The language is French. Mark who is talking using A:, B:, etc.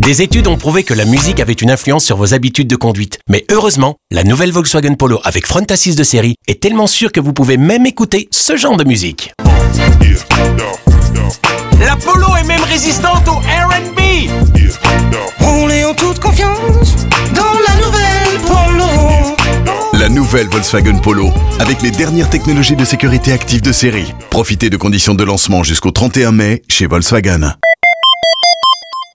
A: Des études ont prouvé que la musique avait une influence sur vos habitudes de conduite. Mais heureusement, la nouvelle Volkswagen Polo avec front assise de série est tellement sûre que vous pouvez même écouter ce genre de musique. La Polo est même résistante au R&B.
B: Roulez en toute confiance dans la nouvelle Polo.
C: La nouvelle Volkswagen Polo, avec les dernières technologies de sécurité active de série. Profitez de conditions de lancement jusqu'au 31 mai chez Volkswagen.